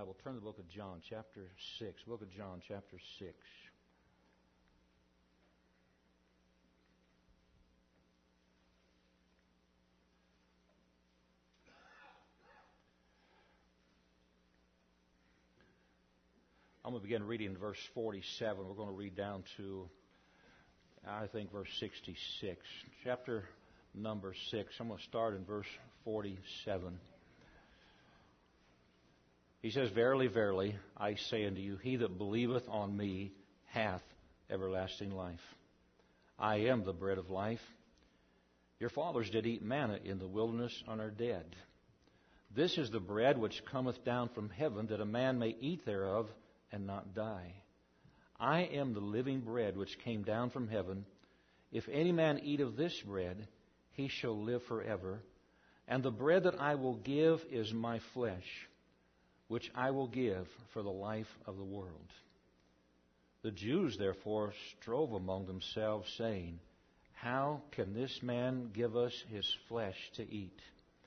Bible, turn to the book of John, chapter 6. Book of John, chapter 6. I'm going to begin reading in verse 47. We're going to read down to, I think, verse 66. Chapter number 6. I'm going to start in verse 47. He says, Verily, verily, I say unto you, he that believeth on me hath everlasting life. I am the bread of life. Your fathers did eat manna in the wilderness and are dead. This is the bread which cometh down from heaven, that a man may eat thereof and not die. I am the living bread which came down from heaven. If any man eat of this bread, he shall live forever. And the bread that I will give is my flesh, which I will give for the life of the world. The Jews therefore strove among themselves, saying, How can this man give us his flesh to eat?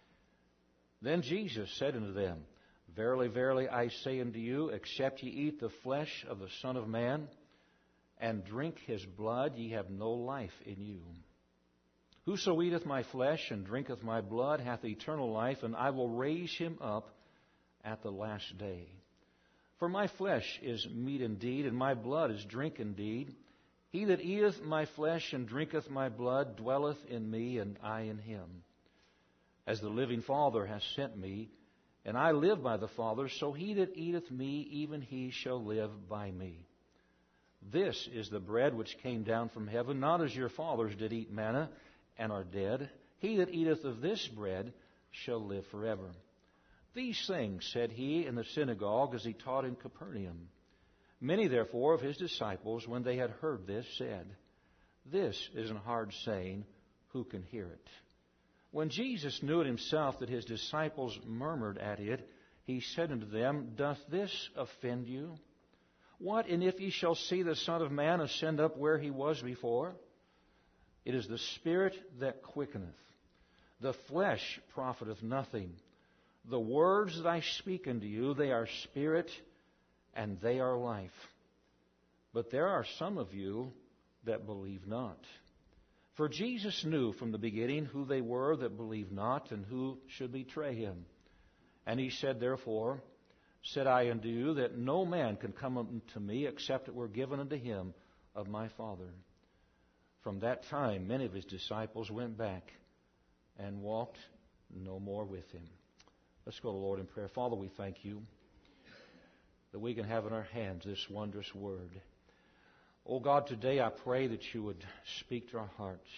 Then Jesus said unto them, Verily, verily, I say unto you, except ye eat the flesh of the Son of Man, and drink his blood, ye have no life in you. Whoso eateth my flesh and drinketh my blood hath eternal life, and I will raise him up at the last day. For my flesh is meat indeed, and my blood is drink indeed. He that eateth my flesh and drinketh my blood dwelleth in me, and I in him. As the living Father hath sent me, and I live by the Father, so he that eateth me, even he shall live by me. This is the bread which came down from heaven, not as your fathers did eat manna, and are dead. He that eateth of this bread shall live forever. These things said he in the synagogue as he taught in Capernaum. Many therefore of his disciples, when they had heard this, said, This is an hard saying, who can hear it? When Jesus knew it himself that his disciples murmured at it, he said unto them, Doth this offend you? What, and if ye shall see the Son of Man ascend up where he was before? It is the Spirit that quickeneth. The flesh profiteth nothing. The words that I speak unto you, they are spirit, and they are life. But there are some of you that believe not. For Jesus knew from the beginning who they were that believed not, and who should betray him. And he said, Therefore, said I unto you, that no man can come unto me, except it were given unto him of my Father. From that time many of his disciples went back, and walked no more with him. Let's go to the Lord in prayer. Father, we thank you that we can have in our hands this wondrous word. Oh God, today I pray that you would speak to our hearts.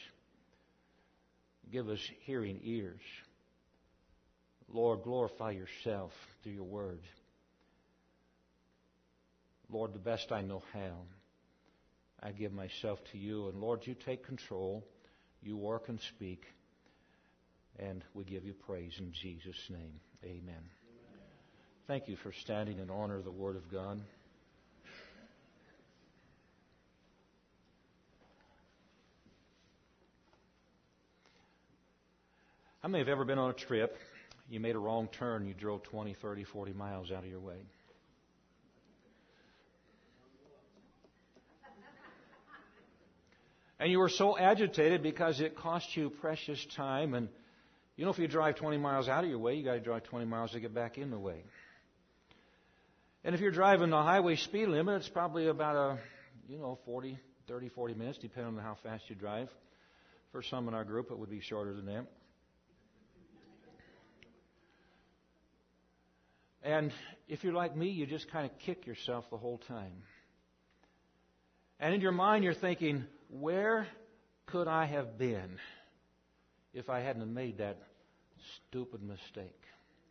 Give us hearing ears. Lord, glorify yourself through your word. Lord, the best I know how, I give myself to you. And Lord, you take control. You work and speak. And we give you praise in Jesus' name. Amen. Thank you for standing in honor of the Word of God. How many have ever been on a trip? You made a wrong turn. You drove 20, 30, 40 miles out of your way. And you were so agitated because it cost you precious time. And you know, if you drive 20 miles out of your way, you got to drive 20 miles to get back in the way. And if you're driving the highway speed limit, it's probably about 40 minutes, depending on how fast you drive. For some in our group, it would be shorter than that. And if you're like me, you just kind of kick yourself the whole time. And in your mind, you're thinking, where could I have been if I hadn't made that stupid mistake?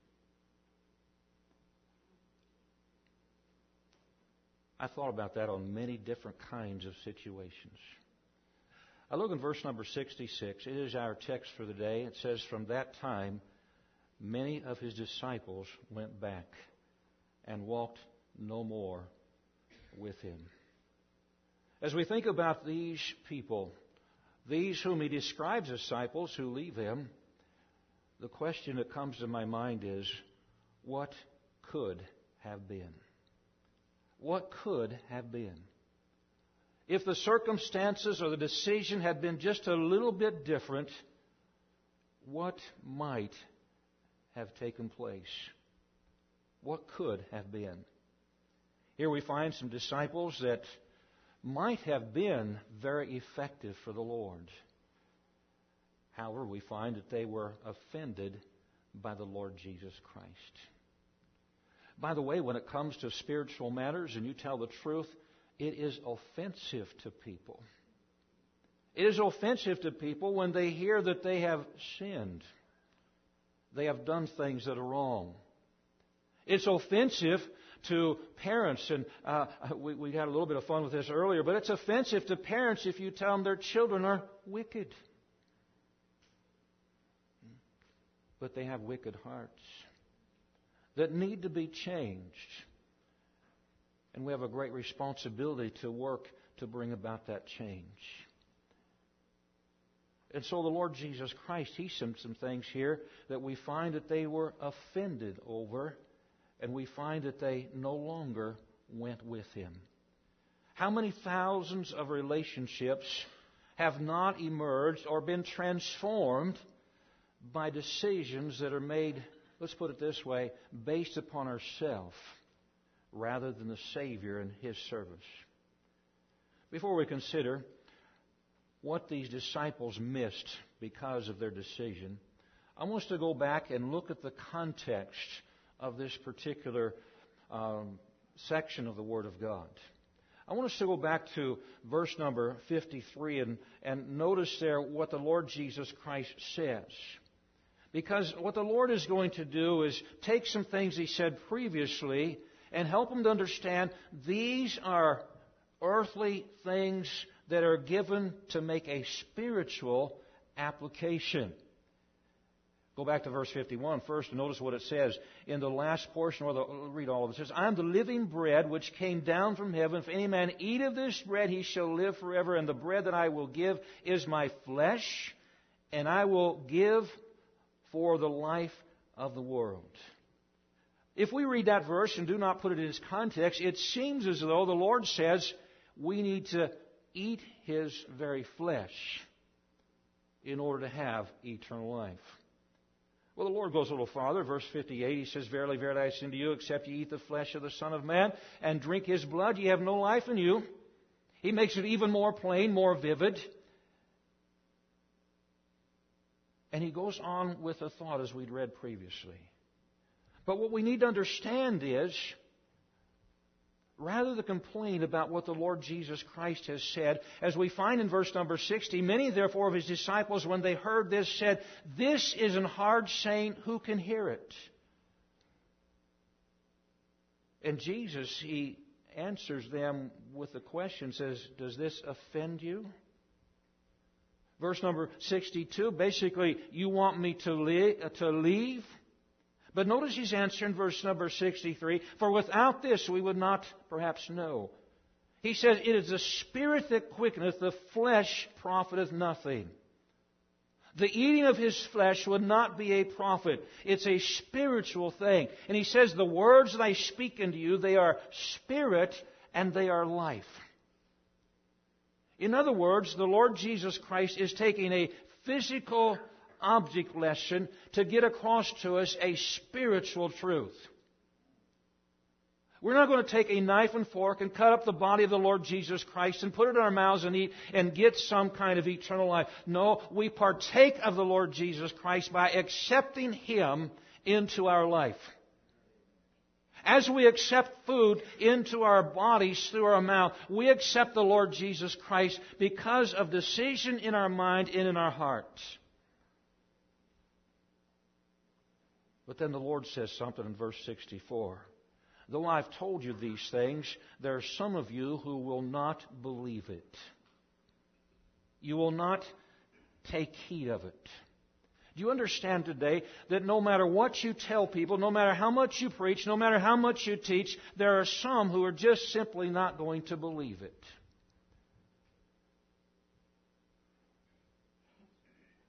I thought about that on many different kinds of situations. I look in verse number 66. It is our text for the day. It says, From that time, many of his disciples went back and walked no more with him. As we think about these people, these whom he describes as disciples who leave him, the question that comes to my mind is, what could have been? What could have been? If the circumstances or the decision had been just a little bit different, what might have taken place? What could have been? Here we find some disciples that might have been very effective for the Lord. However, we find that they were offended by the Lord Jesus Christ. By the way, when it comes to spiritual matters and you tell the truth, it is offensive to people. It is offensive to people when they hear that they have sinned. They have done things that are wrong. It's offensive to parents, and we had a little bit of fun with this earlier, but it's offensive to parents if you tell them their children are wicked. But they have wicked hearts that need to be changed. And we have a great responsibility to work to bring about that change. And so the Lord Jesus Christ, He said some things here that we find that they were offended over, and we find that they no longer went with Him. How many thousands of relationships have not emerged or been transformed by decisions that are made, let's put it this way, based upon ourselves rather than the Savior and His service? Before we consider what these disciples missed because of their decision, I want us to go back and look at the context of this particular section of the Word of God. I want us to go back to verse number 53 and notice there what the Lord Jesus Christ says. Because what the Lord is going to do is take some things He said previously and help them to understand these are earthly things that are given to make a spiritual application. Go back to verse 51 first and notice what it says. In the last portion, read all of it. It says, I am the living bread which came down from heaven. If any man eat of this bread, he shall live forever. And the bread that I will give is my flesh, and I will give for the life of the world. If we read that verse and do not put it in its context, it seems as though the Lord says we need to eat His very flesh in order to have eternal life. Well, the Lord goes a little farther. Verse 58, He says, Verily, verily, I say unto you, except ye eat the flesh of the Son of Man and drink His blood, ye have no life in you. He makes it even more plain, more vivid. And He goes on with a thought as we'd read previously. But what we need to understand is, rather than complain about what the Lord Jesus Christ has said, as we find in verse number 60, many therefore of His disciples, when they heard this, said, This is an hard saying, who can hear it? And Jesus, He answers them with the question, says, Does this offend you? Verse number 62, basically, you want me to leave? But notice He's answering verse number 63, For without this we would not perhaps know. He says, It is the Spirit that quickeneth, the flesh profiteth nothing. The eating of His flesh would not be a profit. It's a spiritual thing. And He says, The words that I speak unto you, they are spirit and they are life. In other words, the Lord Jesus Christ is taking a physical object lesson to get across to us a spiritual truth. We're not going to take a knife and fork and cut up the body of the Lord Jesus Christ and put it in our mouths and eat and get some kind of eternal life. No, we partake of the Lord Jesus Christ by accepting Him into our life. As we accept food into our bodies through our mouth, we accept the Lord Jesus Christ because of decision in our mind and in our hearts. But then the Lord says something in verse 64. Though I've told you these things, there are some of you who will not believe it. You will not take heed of it. Do you understand today that no matter what you tell people, no matter how much you preach, no matter how much you teach, there are some who are just simply not going to believe it?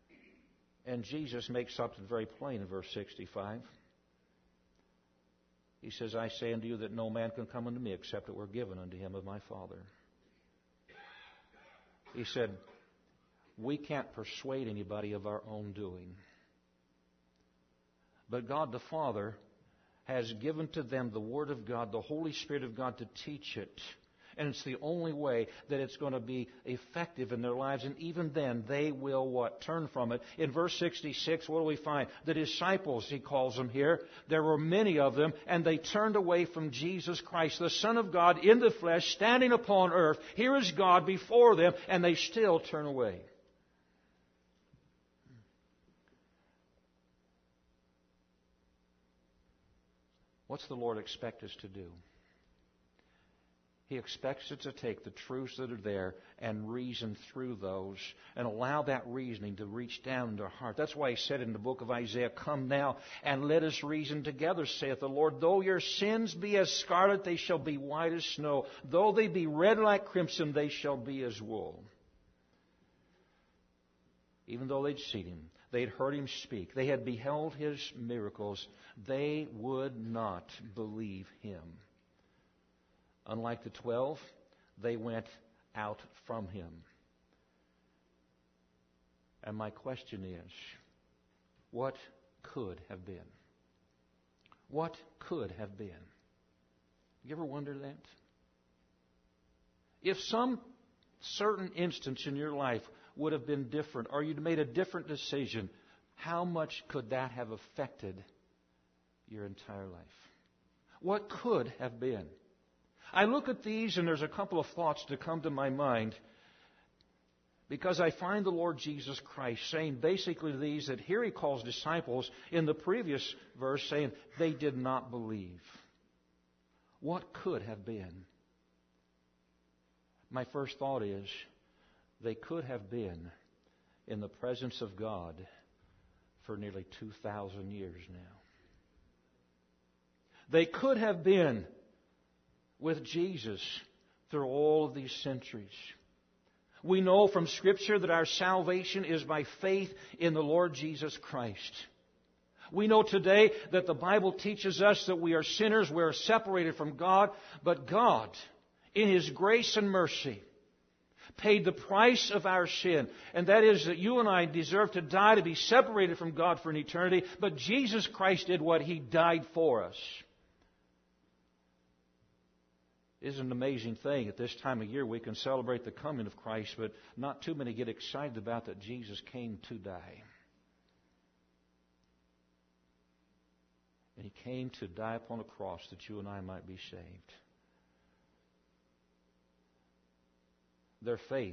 And Jesus makes something very plain in verse 65. He says, I say unto you that no man can come unto me except it were given unto him of my Father. He said, we can't persuade anybody of our own doing. But God the Father has given to them the Word of God, the Holy Spirit of God to teach it. And it's the only way that it's going to be effective in their lives. And even then, they will what? Turn from it. In verse 66, what do we find? The disciples, he calls them here. There were many of them, and they turned away from Jesus Christ, the Son of God in the flesh, standing upon earth. Here is God before them, and they still turn away. What's the Lord expect us to do? He expects us to take the truths that are there and reason through those and allow that reasoning to reach down into our heart. That's why he said in the book of Isaiah, come now and let us reason together, saith the Lord. Though your sins be as scarlet, they shall be white as snow. Though they be red like crimson, they shall be as wool. Even though they'd seen him, they'd heard him speak, they had beheld his miracles, they would not believe him. Unlike the 12, they went out from him. And my question is, what could have been? What could have been? You ever wonder that? If some certain instance in your life would have been different, or you'd made a different decision, how much could that have affected your entire life? What could have been? I look at these and there's a couple of thoughts that come to my mind because I find the Lord Jesus Christ saying basically these that here he calls disciples in the previous verse saying they did not believe. What could have been? My first thought is they could have been in the presence of God for nearly 2,000 years now. They could have been with Jesus through all of these centuries. We know from Scripture that our salvation is by faith in the Lord Jesus Christ. We know today that the Bible teaches us that we are sinners, we are separated from God, but God, in His grace and mercy, paid the price of our sin. And that is that you and I deserve to die, to be separated from God for an eternity, but Jesus Christ did what? He died for us. Isn't an amazing thing? At this time of year we can celebrate the coming of Christ, but not too many get excited about that Jesus came to die. And He came to die upon a cross that you and I might be saved. Their faith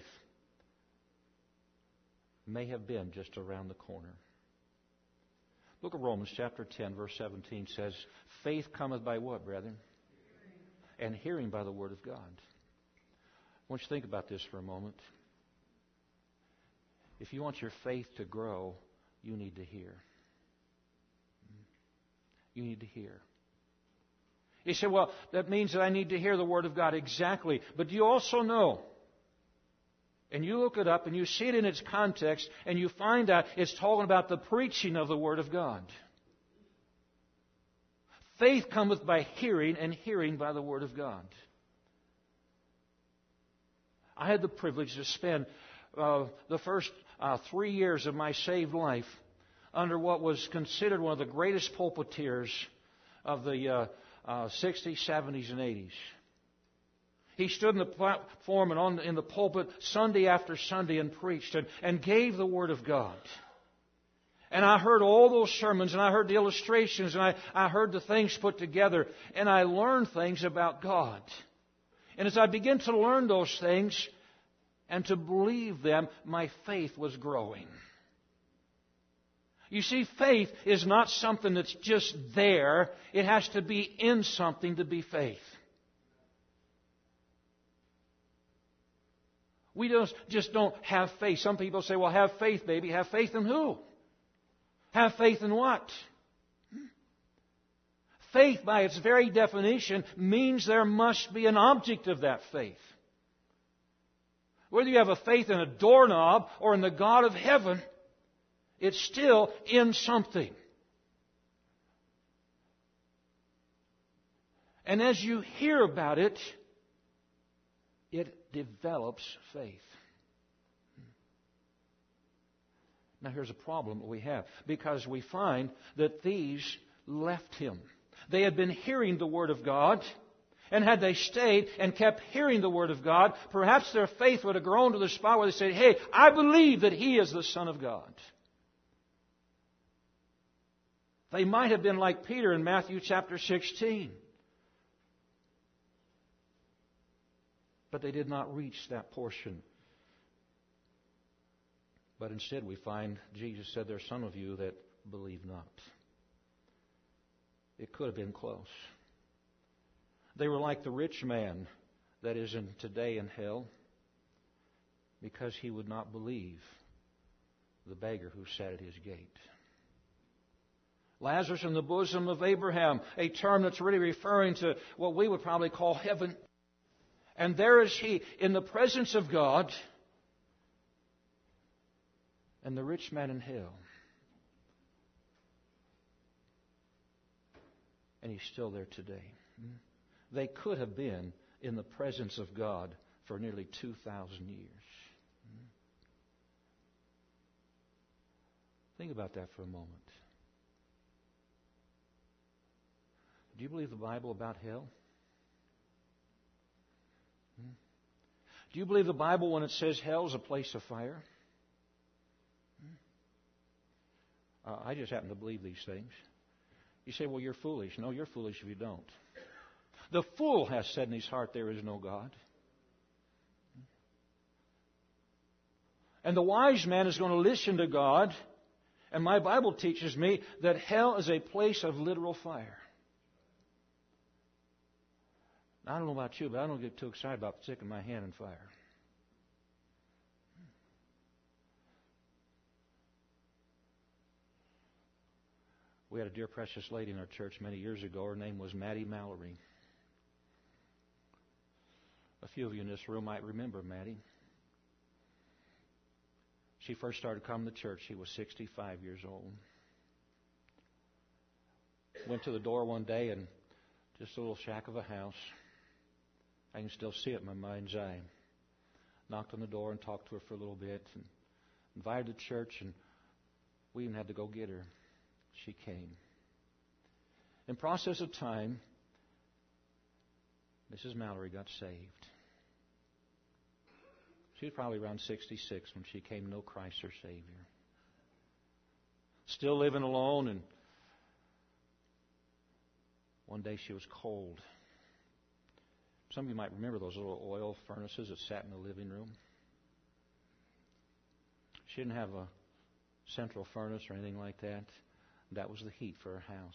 may have been just around the corner. Book of Romans chapter 10 verse 17 says, faith cometh by what, brethren? And hearing by the Word of God. I want you to think about this for a moment. If you want your faith to grow, you need to hear. You need to hear. You say, well, that means that I need to hear the Word of God. Exactly. But do you also know, and you look it up and you see it in its context, and you find out it's talking about the preaching of the Word of God. Faith cometh by hearing, and hearing by the Word of God. I had the privilege to spend the first 3 years of my saved life under what was considered one of the greatest pulpiteers of the 60s, 70s, and 80s. He stood in the platform and in the pulpit Sunday after Sunday and preached and gave the Word of God. And I heard all those sermons, and I heard the illustrations, and I heard the things put together, and I learned things about God. And as I began to learn those things and to believe them, my faith was growing. You see, faith is not something that's just there. It has to be in something to be faith. We just don't have faith. Some people say, well, have faith, baby. Have faith in who? Have faith in what? Faith, by its very definition, means there must be an object of that faith. Whether you have a faith in a doorknob or in the God of heaven, it's still in something. And as you hear about it, it develops faith. Now here's a problem that we have, because we find that these left him. They had been hearing the Word of God, and had they stayed and kept hearing the Word of God, perhaps their faith would have grown to the spot where they said, hey, I believe that He is the Son of God. They might have been like Peter in Matthew chapter 16. But they did not reach that portion. But instead we find Jesus said, there are some of you that believe not. It could have been close. They were like the rich man that is in today in hell, because he would not believe the beggar who sat at his gate. Lazarus in the bosom of Abraham, a term that's really referring to what we would probably call heaven. And there is he in the presence of God, and the rich man in hell. And he's still there today. They could have been in the presence of God for nearly 2,000 years. Think about that for a moment. Do you believe the Bible about hell? Do you believe the Bible when it says hell is a place of fire? I just happen to believe these things. You say, well, you're foolish. No, you're foolish if you don't. The fool has said in his heart, there is no God. And the wise man is going to listen to God. And my Bible teaches me that hell is a place of literal fire. I don't know about you, but I don't get too excited about sticking my hand in fire. We had a dear precious lady in our church many years ago. Her name was Maddie Mallory. A few of you in this room might remember Maddie. She first started coming to church. She was 65 years old. Went to the door one day, and just a little shack of a house. I can still see it in my mind's eye. Knocked on the door and talked to her for a little bit, and invited to church, and we even had to go get her. She came. In process of time, Mrs. Mallory got saved. She was probably around 66 when she came to know Christ her Savior. Still living alone, and one day she was cold. Some of you might remember those little oil furnaces that sat in the living room. She didn't have a central furnace or anything like that. That was the heat for her house.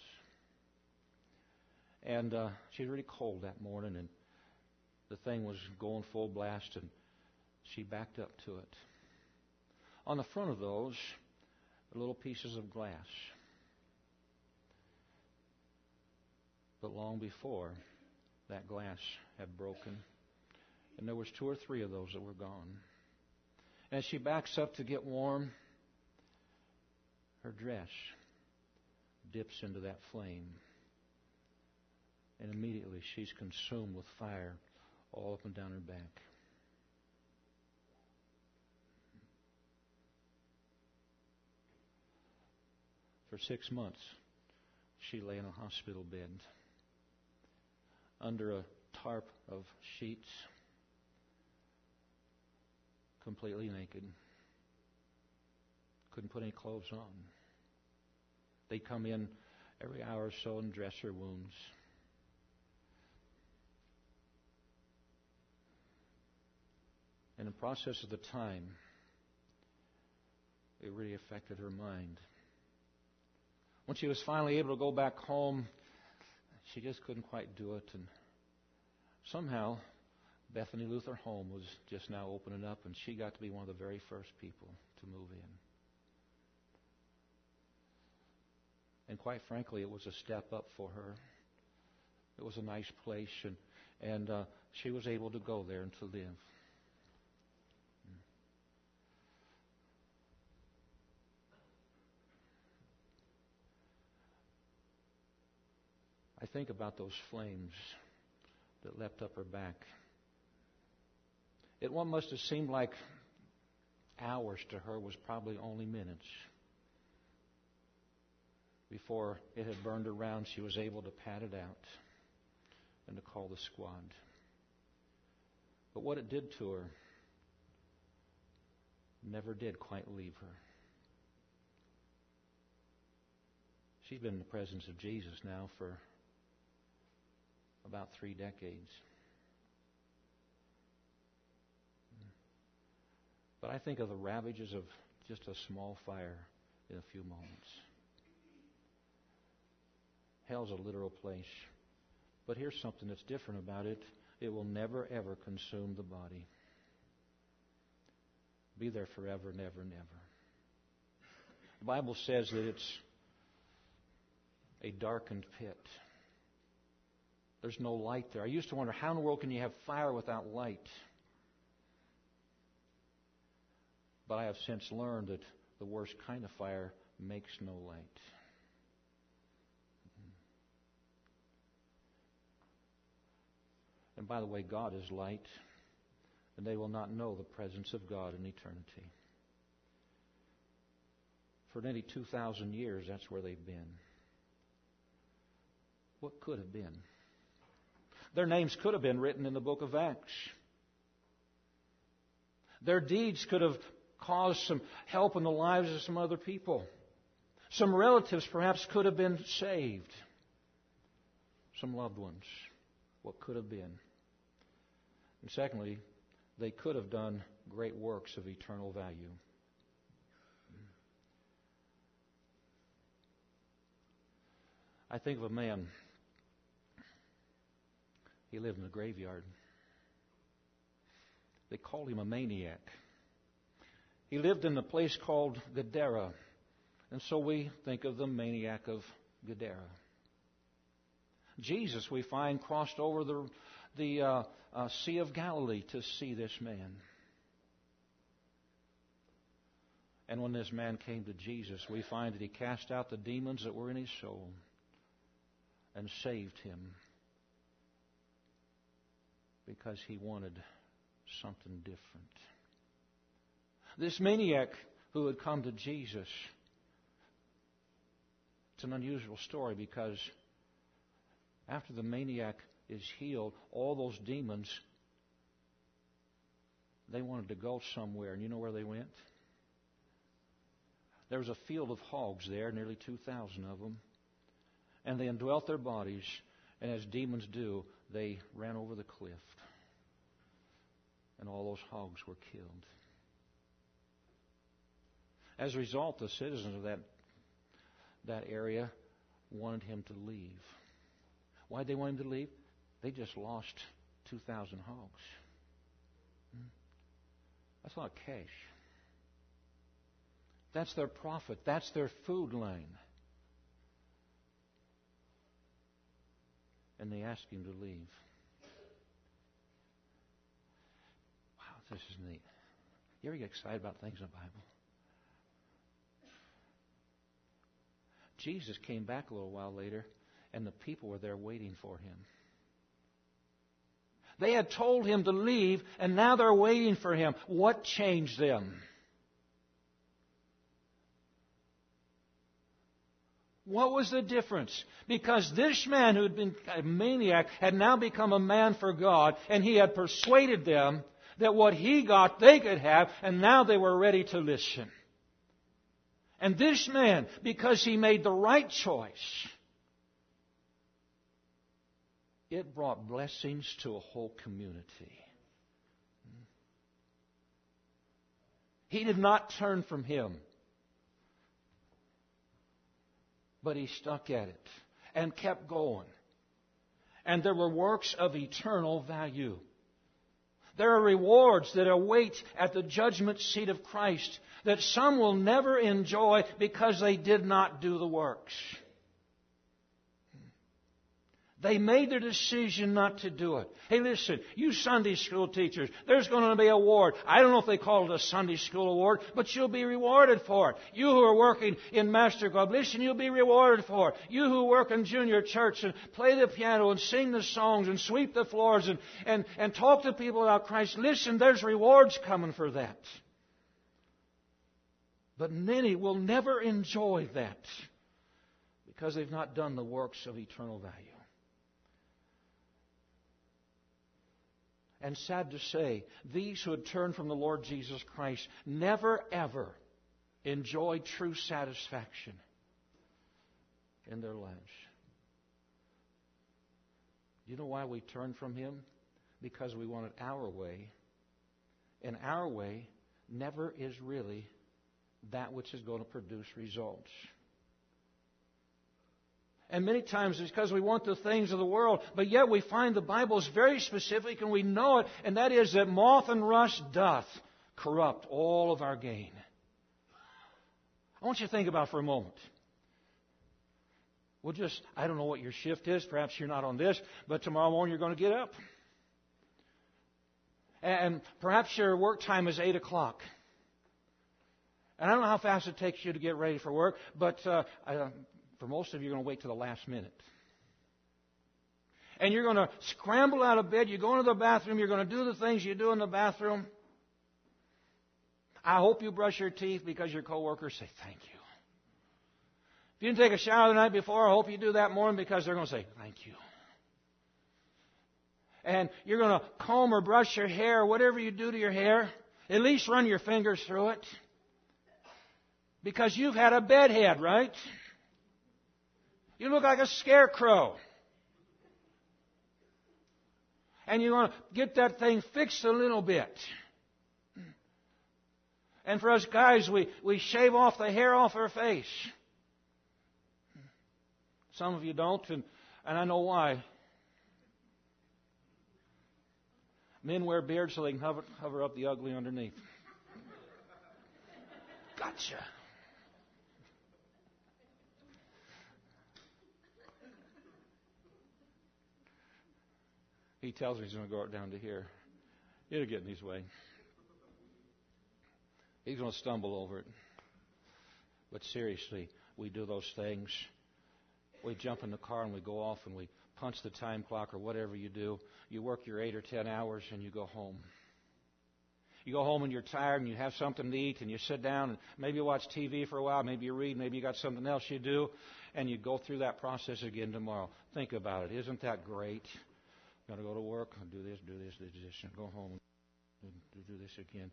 And she was really cold that morning, and the thing was going full blast, and she backed up to it. On the front of those were little pieces of glass. But long before, that glass had broken, and there was 2 or 3 of those that were gone. And as she backs up to get warm, her dress dips into that flame, and immediately she's consumed with fire all up and down her back. For 6 months, she lay in a hospital bed under a tarp of sheets, completely naked. Couldn't put any clothes on. They'd come in every hour or so and dress her wounds. And in the process of the time, it really affected her mind. When she was finally able to go back home, she just couldn't quite do it. And somehow, Bethany Luther Home was just now opening up, and she got to be one of the very first people to move in. And quite frankly, it was a step up for her. It was a nice place, and she was able to go there and to live. I think about those flames that leapt up her back. What must have seemed like hours to her was probably only minutes. Before it had burned around, she was able to pat it out and to call the squad. But what it did to her never did quite leave her. She's been in the presence of Jesus now for about 3 decades. But I think of the ravages of just a small fire in a few moments. Hell's a literal place. But here's something that's different about it. It will never, ever consume the body. Be there forever, never, never. The Bible says that it's a darkened pit. There's no light there. I used to wonder, how in the world can you have fire without light? But I have since learned that the worst kind of fire makes no light. And by the way, God is light, and they will not know the presence of God in eternity. For nearly 2,000 years, that's where they've been. What could have been? Their names could have been written in the book of Acts. Their deeds could have caused some help in the lives of some other people. Some relatives perhaps could have been saved. Some loved ones. What could have been? And secondly, they could have done great works of eternal value. I think of a man. He lived in a graveyard. They called him a maniac. He lived in a place called Gadara. And so we think of the maniac of Gadara. Jesus, we find, crossed over the Sea of Galilee to see this man. And when this man came to Jesus, we find that he cast out the demons that were in his soul and saved him because he wanted something different. This maniac who had come to Jesus, it's an unusual story because after the maniac is healed, all those demons, they wanted to go somewhere. And you know where they went? There was a field of hogs there, nearly 2,000 of them. And they indwelt their bodies, and as demons do, they ran over the cliff. And all those hogs were killed. As a result, the citizens of that area wanted him to leave. Why did they want him to leave? They just lost 2,000 hogs. That's a lot of cash. That's their profit. That's their food line. And they asked him to leave. Wow, this is neat. You ever get excited about things in the Bible? Jesus came back a little while later, and the people were there waiting for him. They had told him to leave, and now they're waiting for him. What changed them? What was the difference? Because this man who had been a maniac had now become a man for God, and he had persuaded them that what he got they could have, and now they were ready to listen. And this man, because he made the right choice, it brought blessings to a whole community. He did not turn from him, but he stuck at it and kept going. And there were works of eternal value. There are rewards that await at the judgment seat of Christ that some will never enjoy because they did not do the works. They made their decision not to do it. Hey, listen, you Sunday school teachers, there's going to be an award. I don't know if they call it a Sunday school award, but you'll be rewarded for it. You who are working in Master Club, listen, you'll be rewarded for it. You who work in junior church and play the piano and sing the songs and sweep the floors and talk to people about Christ, listen, there's rewards coming for that. But many will never enjoy that because they've not done the works of eternal value. And sad to say, these who had turned from the Lord Jesus Christ never ever enjoyed true satisfaction in their lives. Do you know why we turned from Him? Because we wanted our way. And our way never is really that which is going to produce results. And many times it's because we want the things of the world, but yet we find the Bible is very specific and we know it, and that is that moth and rust doth corrupt all of our gain. I want you to think about for a moment. I don't know what your shift is, perhaps you're not on this, but tomorrow morning you're going to get up. And perhaps your work time is 8 o'clock. And I don't know how fast it takes you to get ready for work, but for most of you, you're going to wait till the last minute. And you're going to scramble out of bed. You go into the bathroom. You're going to do the things you do in the bathroom. I hope you brush your teeth because your coworkers say thank you. If you didn't take a shower the night before, I hope you do that morning because they're going to say thank you. And you're going to comb or brush your hair, whatever you do to your hair. At least run your fingers through it. Because you've had a bedhead, right? You look like a scarecrow. And you want to get that thing fixed a little bit. And for us guys, we shave off the hair off our face. Some of you don't, and I know why. Men wear beards so they can hover up the ugly underneath. Gotcha. He tells me he's going to go down to here. It'll get in his way. He's going to stumble over it. But seriously, we do those things. We jump in the car and we go off and we punch the time clock or whatever you do. You work your 8 or 10 hours and you go home. You go home and you're tired and you have something to eat and you sit down and maybe you watch TV for a while, maybe you read, maybe you got something else you do, and you go through that process again tomorrow. Think about it. Isn't that great? Got to go to work, do this, and go home and do this again.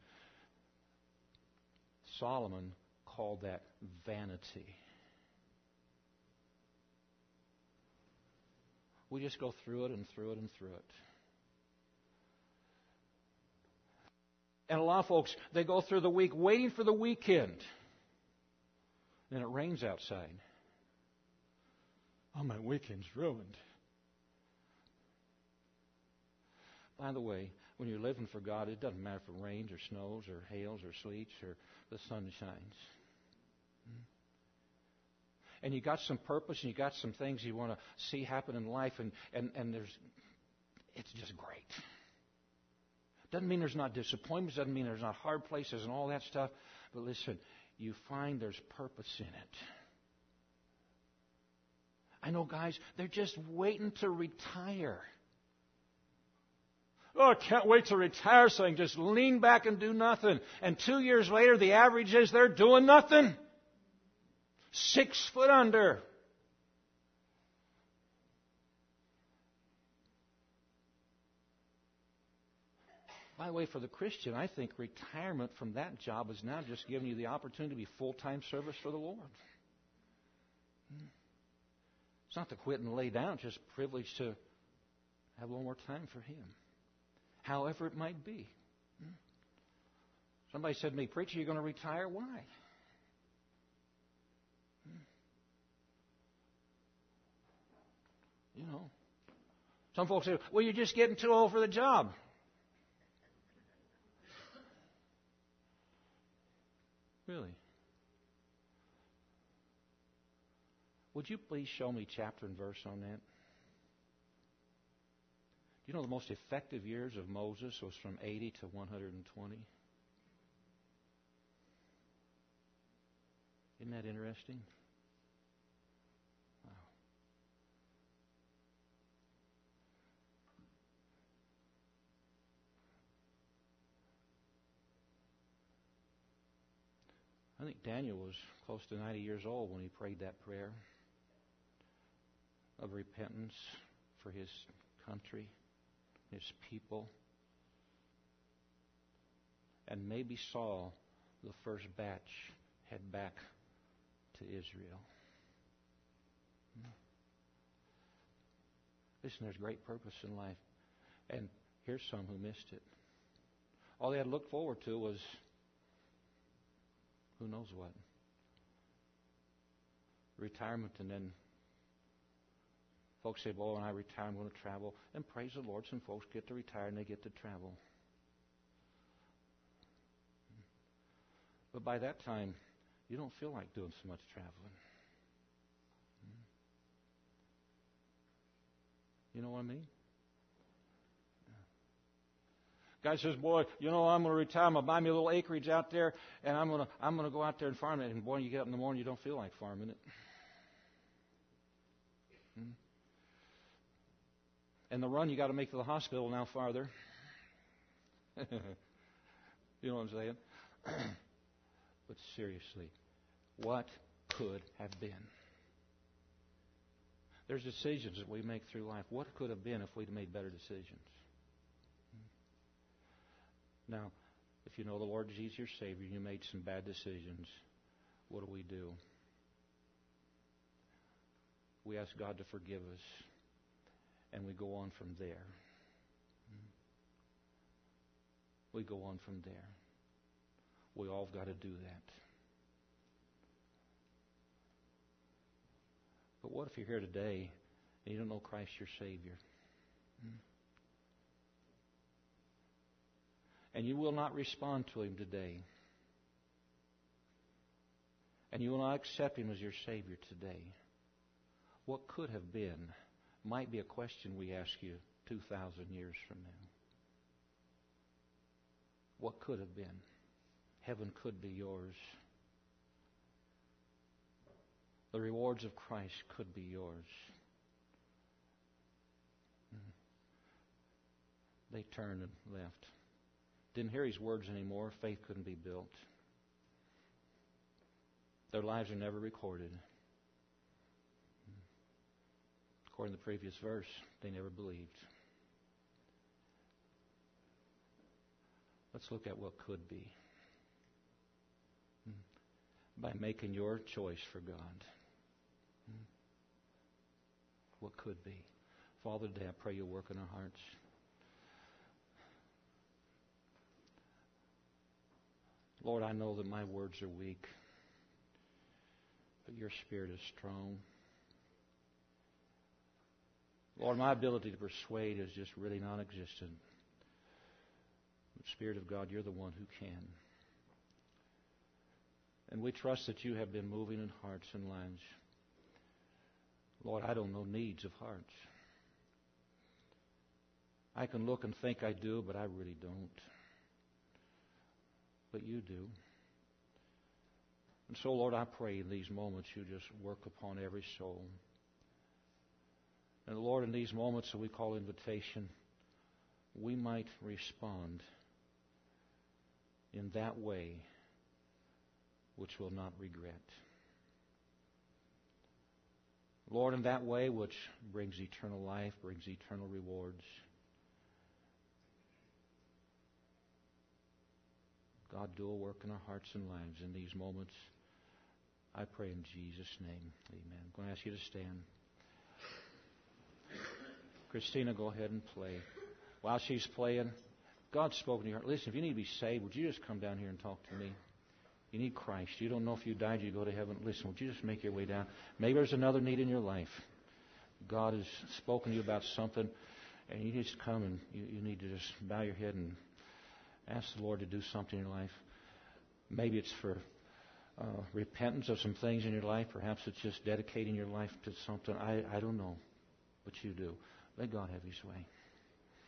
Solomon called that vanity. We just go through it and through it and through it. And a lot of folks, they go through the week waiting for the weekend. Then it rains outside. Oh, my weekend's ruined. By the way, when you're living for God, it doesn't matter if it rains or snows or hails or sleets or the sun shines. And you got some purpose and you got some things you want to see happen in life, and it's just great. Doesn't mean there's not disappointments, doesn't mean there's not hard places and all that stuff. But listen, you find there's purpose in it. I know guys, they're just waiting to retire. Oh, I can't wait to retire so I can just lean back and do nothing. And 2 years later, the average is they're doing nothing. 6 foot under. By the way, for the Christian, I think retirement from that job is now just giving you the opportunity to be full-time service for the Lord. It's not to quit and lay down, it's just a privilege to have a little more time for Him. However it might be. Somebody said to me, "Preacher, you're going to retire? Why?" You know. Some folks say, "Well, you're just getting too old for the job." Really? Would you please show me chapter and verse on that? You know the most effective years of Moses was from 80 to 120. Isn't that interesting? Wow. I think Daniel was close to 90 years old when he prayed that prayer of repentance for his country, his people. And maybe saw the first batch head back to Israel. Listen, there's great purpose in life. And here's some who missed it. All they had to look forward to was who knows what. Retirement, and then folks say, well, when I retire, I'm going to travel. And praise the Lord, some folks get to retire and they get to travel. But by that time, you don't feel like doing so much traveling. You know what I mean? Guy says, boy, you know, I'm going to retire. I'm going to buy me a little acreage out there, and I'm going to go out there and farm it. And boy, you get up in the morning, you don't feel like farming it. And the run you got to make to the hospital now farther. You know what I'm saying? But seriously, what could have been? There's decisions that we make through life. What could have been if we'd made better decisions? Now, if you know the Lord Jesus your Savior and you made some bad decisions, what do? We ask God to forgive us, and we go on from there. We go on from there. We all have got to do that. But what if you're here today and you don't know Christ your Savior? And you will not respond to Him today. And you will not accept Him as your Savior today. What could have been might be a question we ask you 2,000 years from now. What could have been? Heaven could be yours. The rewards of Christ could be yours. They turned and left. Didn't hear His words anymore. Faith couldn't be built. Their lives are never recorded. According to the previous verse, they never believed. Let's look at what could be. By making your choice for God. What could be? Father, today I pray you'll work in our hearts. Lord, I know that my words are weak, but your Spirit is strong. Lord, my ability to persuade is just really non-existent. But Spirit of God, you're the one who can. And we trust that you have been moving in hearts and lives. Lord, I don't know needs of hearts. I can look and think I do, but I really don't. But you do. And so, Lord, I pray in these moments you just work upon every soul. And Lord, in these moments that we call invitation, we might respond in that way which we'll not regret. Lord, in that way which brings eternal life, brings eternal rewards. God, do a work in our hearts and lives in these moments. I pray in Jesus' name. Amen. I'm going to ask you to stand. Christina, go ahead and play. While she's playing, God's spoken to your heart. Listen, if you need to be saved, would you just come down here and talk to me? You need Christ. You don't know if you died, you go to heaven. Listen, would you just make your way down? Maybe there's another need in your life. God has spoken to you about something, and you just come and you need to just bow your head and ask the Lord to do something in your life. Maybe it's for repentance of some things in your life. Perhaps it's just dedicating your life to something. I don't know. But you do. Let God have His way.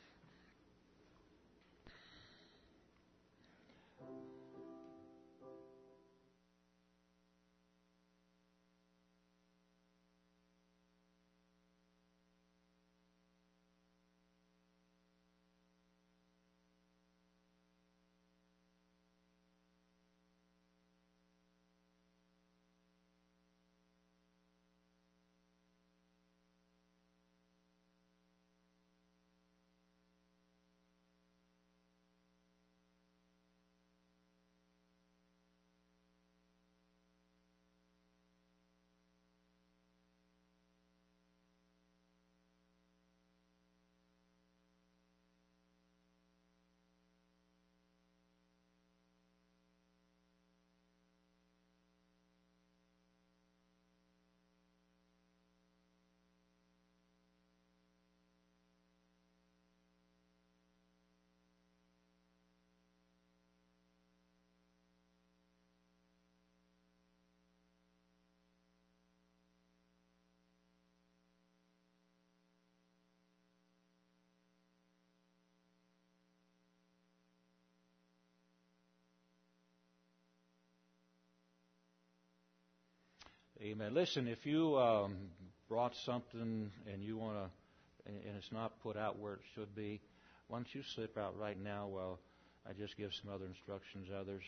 Amen. Listen, if you brought something and you want to, and it's not put out where it should be, why don't you slip out right now while I just give some other instructions to others.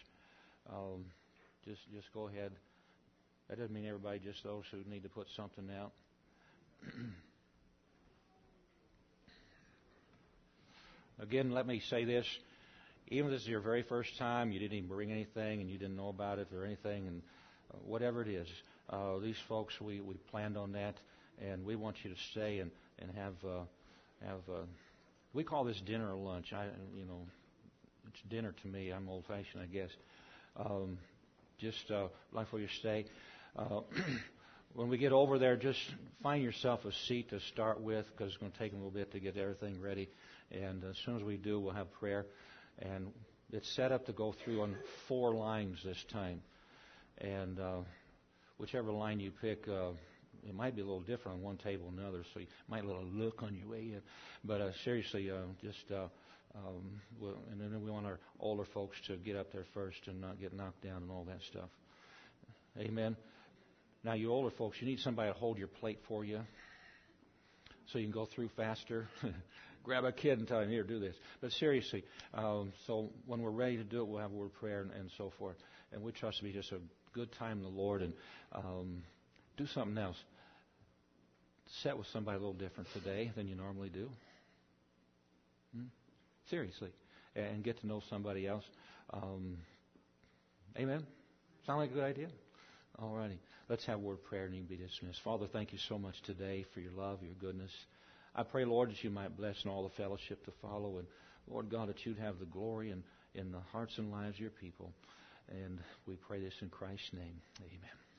Just go ahead. That doesn't mean everybody, just those who need to put something out. Again, let me say this. Even if this is your very first time, you didn't even bring anything and you didn't know about it or anything, and whatever it is, these folks, we planned on that, and we want you to stay and have we call this dinner or lunch. It's dinner to me. I'm old-fashioned, I guess. Just like for you to stay. When we get over there, just find yourself a seat to start with, because it's going to take a little bit to get everything ready. And as soon as we do, we'll have prayer. And it's set up to go through on 4 lines this time. And whichever line you pick, it might be a little different on one table than another, so you might let a look on your way in. But seriously, and then we want our older folks to get up there first and not get knocked down and all that stuff. Amen. Now, you older folks, you need somebody to hold your plate for you so you can go through faster. Grab a kid and tell him, here, do this. But seriously, so when we're ready to do it, we'll have a word of prayer and so forth. And we trust to be just a good time in the Lord. And do something else. Sit with somebody a little different today than you normally do. Seriously. And get to know somebody else. Amen? Sound like a good idea? All righty. Let's have a word of prayer and you can be dismissed. Father, thank you so much today for your love, your goodness. I pray, Lord, that you might bless in all the fellowship to follow. And, Lord God, that you'd have the glory in the hearts and lives of your people. And we pray this in Christ's name. Amen.